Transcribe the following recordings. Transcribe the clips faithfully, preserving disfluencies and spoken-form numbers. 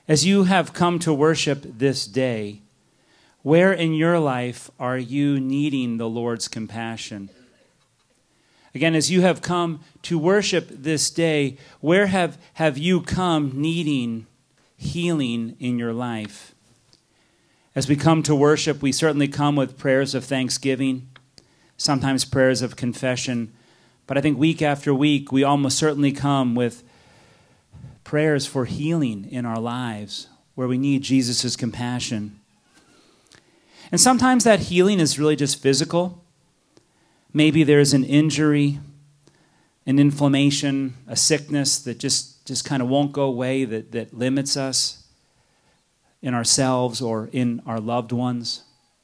As you have come to worship this day, where in your life are you needing the Lord's compassion? Again, as you have come to worship this day, where have, have you come needing healing in your life? As we come to worship, we certainly come with prayers of thanksgiving, sometimes prayers of confession, but I think week after week, we almost certainly come with prayers for healing in our lives, where we need Jesus' compassion. And sometimes that healing is really just physical. Maybe there's an injury, an inflammation, a sickness that just, just kind of won't go away, that, that limits us in ourselves or in our loved ones.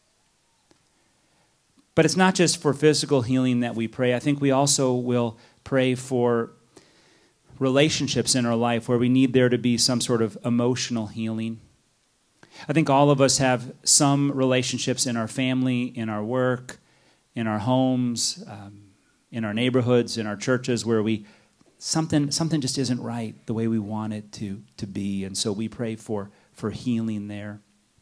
But it's not just for physical healing that we pray. I think we also will pray for relationships in our life where we need there to be some sort of emotional healing. I think all of us have some relationships in our family, in our work, in our homes, um, in our neighborhoods, in our churches, where we something something just isn't right the way we want it to, to be, and so we pray for, for healing there.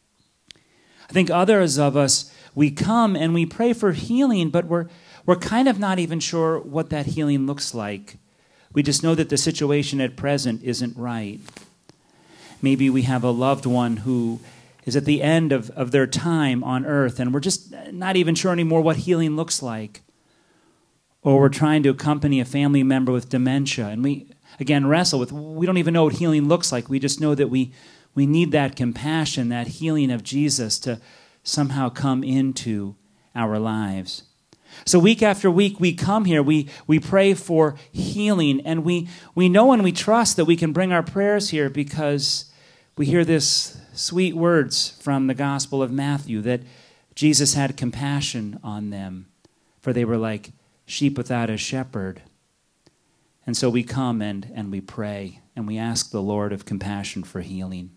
I think others of us, we come and we pray for healing, but we're we're kind of not even sure what that healing looks like. We just know that the situation at present isn't right. Maybe we have a loved one who is at the end of, of their time on earth, and we're just not even sure anymore what healing looks like. Or we're trying to accompany a family member with dementia, and we, again, wrestle with, we don't even know what healing looks like. We just know that we, we need that compassion, that healing of Jesus to somehow come into our lives. So week after week, we come here, we, we pray for healing, and we, we know and we trust that we can bring our prayers here because we hear this sweet words from the Gospel of Matthew that Jesus had compassion on them, for they were like sheep without a shepherd. And so we come and, and we pray, and we ask the Lord of compassion for healing.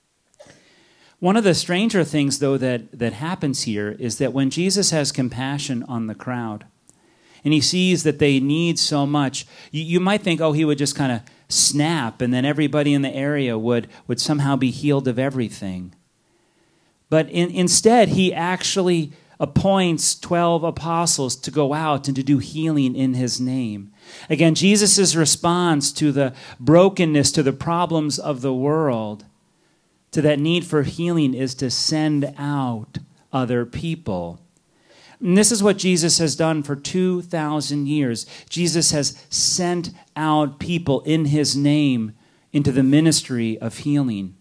One of the stranger things, though, that, that happens here is that when Jesus has compassion on the crowd, and he sees that they need so much, you, you might think, oh, he would just kind of snap, and then everybody in the area would, would somehow be healed of everything. But in, instead, he actually appoints twelve apostles to go out and to do healing in his name. Again, Jesus' response to the brokenness, to the problems of the world, to that need for healing, is to send out other people. And this is what Jesus has done for two thousand years. Jesus has sent out people in his name into the ministry of healing.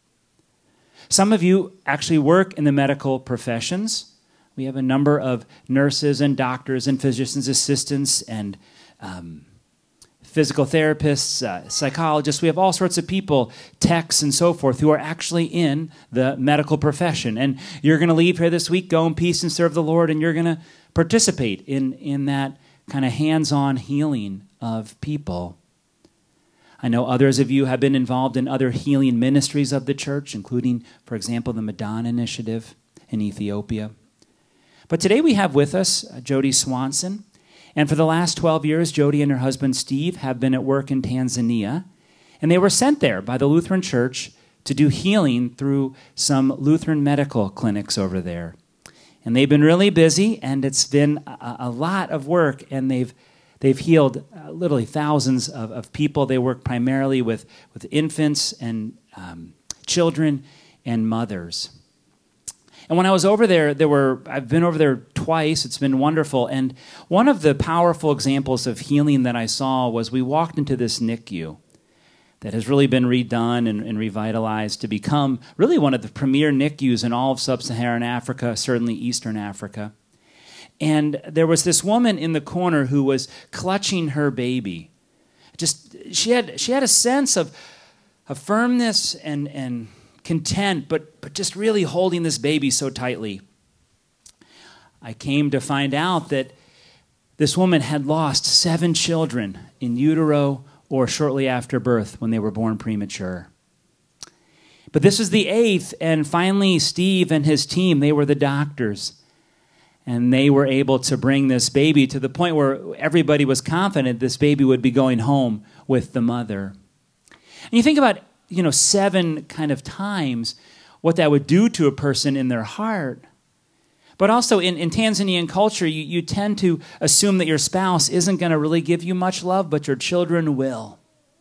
Some of you actually work in the medical professions. We have a number of nurses and doctors and physician's assistants and um, physical therapists, uh, psychologists. We have all sorts of people, techs and so forth, who are actually in the medical profession. And you're going to leave here this week, go in peace and serve the Lord, and you're going to participate in, in that kind of hands-on healing of people. I know others of you have been involved in other healing ministries of the church, including, for example, the Madonna Initiative in Ethiopia. But today we have with us uh, Jody Swanson. And for the last twelve years, Jody and her husband, Steve, have been at work in Tanzania. And they were sent there by the Lutheran Church to do healing through some Lutheran medical clinics over there. And they've been really busy, and it's been a, a lot of work, and they've they've healed uh, literally thousands of, of people. They work primarily with, with infants and um, children and mothers. And when I was over there, there were I've been over there twice. It's been wonderful. And one of the powerful examples of healing that I saw was we walked into this N I C U that has really been redone and, and revitalized to become really one of the premier N I C Us in all of sub-Saharan Africa, certainly Eastern Africa. And there was this woman in the corner who was clutching her baby. Just she had she had a sense of, of firmness and and content, but but just really holding this baby so tightly. I came to find out that this woman had lost seven children in utero or shortly after birth when they were born premature. But this was the eighth, and finally Steve and his team, they were the doctors, and they were able to bring this baby to the point where everybody was confident this baby would be going home with the mother. And you think about you know, seven kind of times what that would do to a person in their heart. But also in, in Tanzanian culture, you, you tend to assume that your spouse isn't going to really give you much love, but your children will.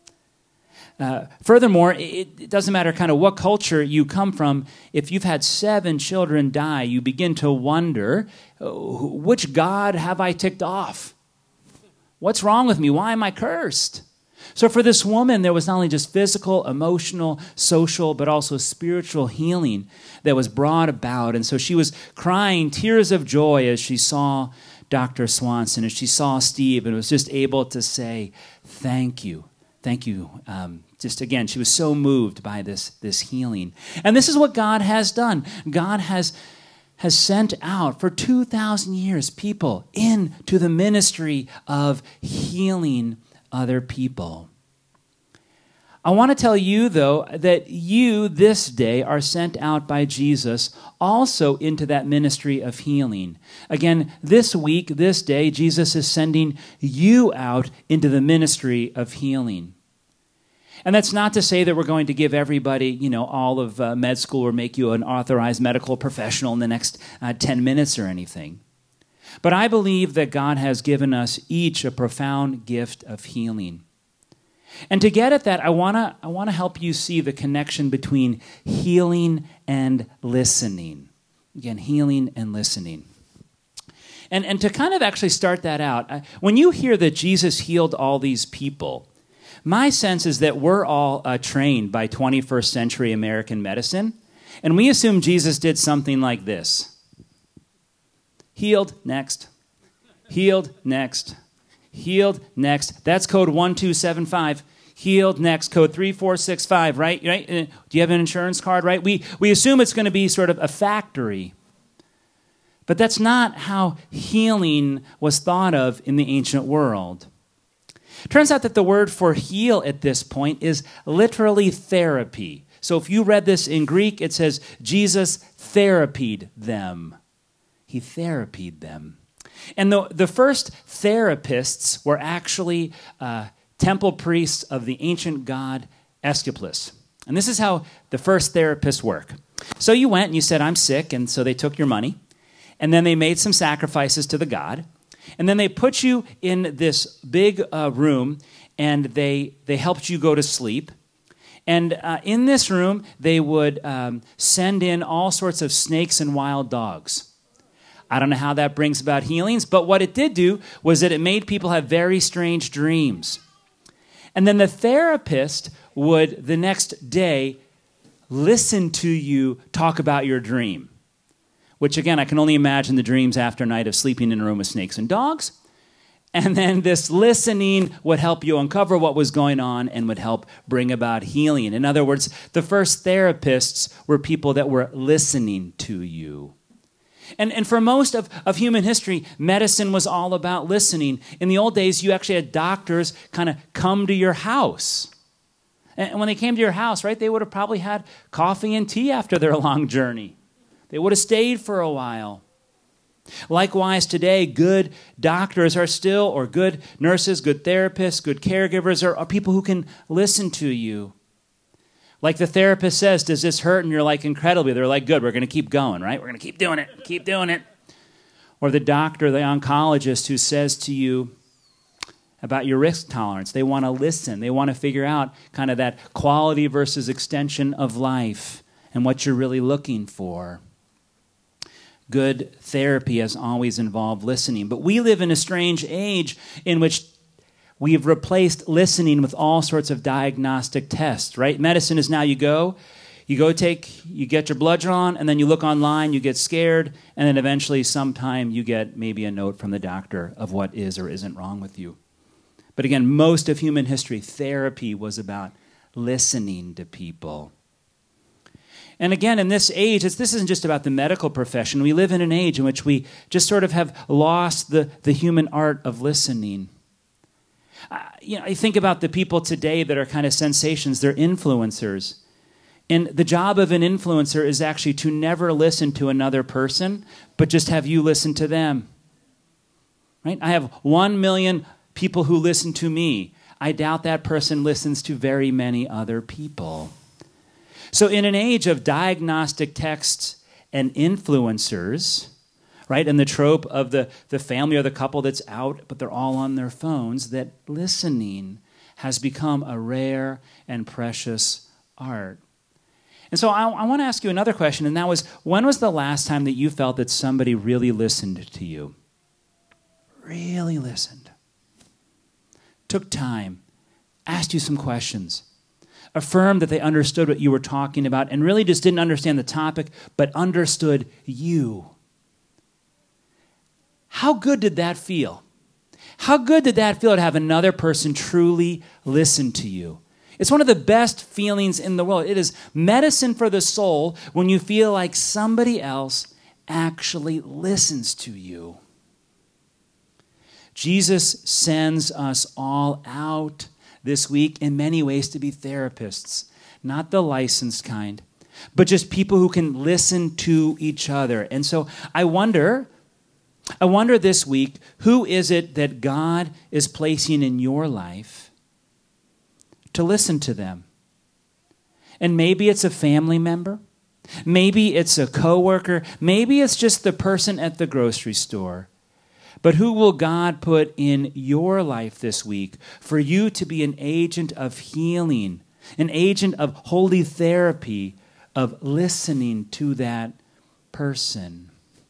Uh, furthermore, it, it doesn't matter kind of what culture you come from. If you've had seven children die, you begin to wonder, which God have I ticked off? What's wrong with me? Why am I cursed? So for this woman, there was not only just physical, emotional, social, but also spiritual healing that was brought about. And so she was crying tears of joy as she saw Doctor Swanson, as she saw Steve, and was just able to say, thank you. Thank you. Um, just again, she was so moved by this, this healing. And this is what God has done. God has, has sent out for two thousand years people into the ministry of healing other people. I want to tell you, though, that you this day are sent out by Jesus also into that ministry of healing. Again, this week, this day, Jesus is sending you out into the ministry of healing. And that's not to say that we're going to give everybody, you know, all of uh, med school or make you an authorized medical professional in the next uh, ten minutes or anything. But I believe that God has given us each a profound gift of healing. And to get at that, I want to I want to help you see the connection between healing and listening. Again, healing and listening. And, and to kind of actually start that out, when you hear that Jesus healed all these people, my sense is that we're all uh, trained by twenty-first century American medicine, and we assume Jesus did something like this. Healed, next. Healed, next. Healed, next. That's code one two seven five. Healed, next. Code three four six five, right? Right? Do you have an insurance card, right? We, we assume it's going to be sort of a factory. But that's not how healing was thought of in the ancient world. Turns out that the word for heal at this point is literally therapy. So if you read this in Greek, it says Jesus therapied them. He therapied them. And the, the first therapists were actually uh, temple priests of the ancient god Asclepius. And this is how the first therapists work. So you went and you said, I'm sick, and so they took your money. And then they made some sacrifices to the god. And then they put you in this big uh, room, and they they helped you go to sleep. And uh, in this room, they would um, send in all sorts of snakes and wild dogs. I don't know how that brings about healings, but what it did do was that it made people have very strange dreams. And then the therapist would, the next day, listen to you talk about your dream. Which, again, I can only imagine the dreams after a night of sleeping in a room with snakes and dogs. And then this listening would help you uncover what was going on and would help bring about healing. In other words, the first therapists were people that were listening to you. And, and for most of, of human history, medicine was all about listening. In the old days, you actually had doctors kind of come to your house. And when they came to your house, right, they would have probably had coffee and tea after their long journey. They would have stayed for a while. Likewise, today, good doctors are still, or good nurses, good therapists, good caregivers are, are people who can listen to you. Like the therapist says, does this hurt? And you're like, incredibly. They're like, good, we're going to keep going, right? We're going to keep doing it, keep doing it. Or the doctor, the oncologist who says to you about your risk tolerance. They want to listen. They want to figure out kind of that quality versus extension of life and what you're really looking for. Good therapy has always involved listening. But we live in a strange age in which we've replaced listening with all sorts of diagnostic tests, right? Medicine is now you go, you go take, you get your blood drawn, and then you look online, you get scared, and then eventually sometime you get maybe a note from the doctor of what is or isn't wrong with you. But again, most of human history, therapy was about listening to people. And again, in this age, it's, this isn't just about the medical profession. We live in an age in which we just sort of have lost the, the human art of listening. Uh, you know, I think about the people today that are kind of sensations. They're influencers. And the job of an influencer is actually to never listen to another person, but just have you listen to them. Right? I have one million people who listen to me. I doubt that person listens to very many other people. So in an age of diagnostic texts and influencers, right, and the trope of the, the family or the couple that's out, but they're all on their phones, that listening has become a rare and precious art. And so I, I want to ask you another question, and that was, when was the last time that you felt that somebody really listened to you? Really listened. Took time, asked you some questions, affirmed that they understood what you were talking about, and really just didn't understand the topic, but understood you. How good did that feel? How good did that feel to have another person truly listen to you? It's one of the best feelings in the world. It is medicine for the soul when you feel like somebody else actually listens to you. Jesus sends us all out this week in many ways to be therapists, not the licensed kind, but just people who can listen to each other. And so I wonder, I wonder this week, who is it that God is placing in your life to listen to them? And maybe it's a family member. Maybe it's a coworker. Maybe it's just the person at the grocery store. But who will God put in your life this week for you to be an agent of healing, an agent of holy therapy, of listening to that person?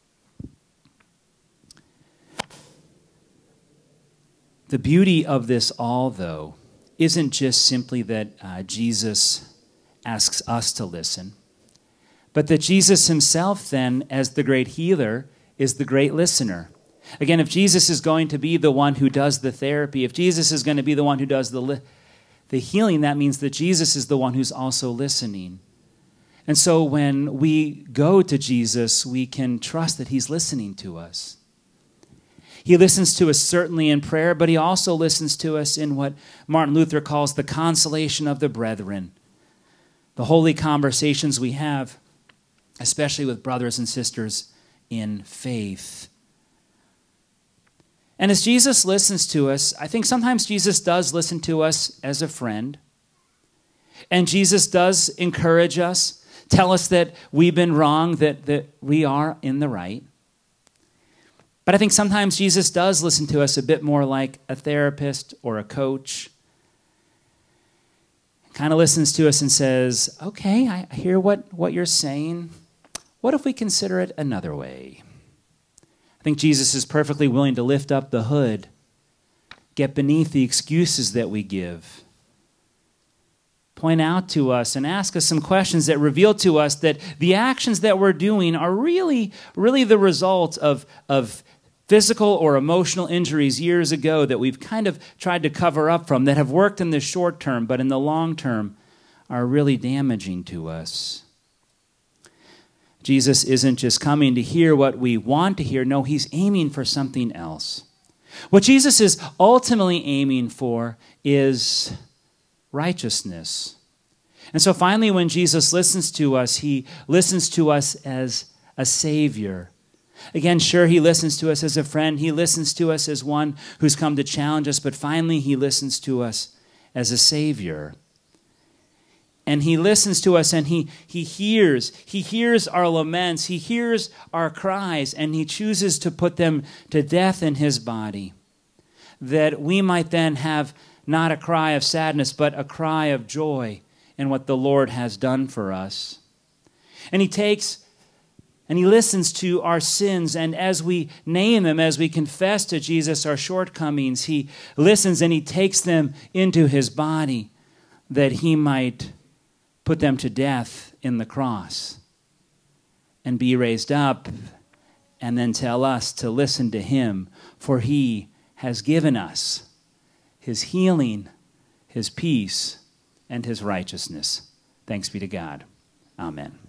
The beauty of this all, though, isn't just simply that uh, Jesus asks us to listen, but that Jesus himself then, as the great healer, is the great listener. Again, if Jesus is going to be the one who does the therapy, if Jesus is going to be the one who does the li- the healing, that means that Jesus is the one who's also listening. And so when we go to Jesus, we can trust that he's listening to us. He listens to us certainly in prayer, but he also listens to us in what Martin Luther calls the consolation of the brethren, the holy conversations we have, especially with brothers and sisters in faith. And as Jesus listens to us, I think sometimes Jesus does listen to us as a friend. And Jesus does encourage us, tell us that we've been wrong, that, that we are in the right. But I think sometimes Jesus does listen to us a bit more like a therapist or a coach. Kind of listens to us and says, okay, I hear what, what you're saying. What if we consider it another way? I think Jesus is perfectly willing to lift up the hood, get beneath the excuses that we give, point out to us and ask us some questions that reveal to us that the actions that we're doing are really, really the result of, of physical or emotional injuries years ago that we've kind of tried to cover up from, that have worked in the short term, but in the long term are really damaging to us. Jesus isn't just coming to hear what we want to hear. No, he's aiming for something else. What Jesus is ultimately aiming for is righteousness. And so finally, when Jesus listens to us, he listens to us as a Savior. Again, sure, he listens to us as a friend. He listens to us as one who's come to challenge us. But finally, he listens to us as a Savior. And he listens to us and he, he hears. He hears our laments. He hears our cries. And he chooses to put them to death in his body, that we might then have not a cry of sadness, but a cry of joy in what the Lord has done for us. And he takes and he listens to our sins, and as we name them, as we confess to Jesus our shortcomings, he listens and he takes them into his body that he might put them to death in the cross and be raised up, and then tell us to listen to him, for he has given us his healing, his peace, and his righteousness. Thanks be to God. Amen.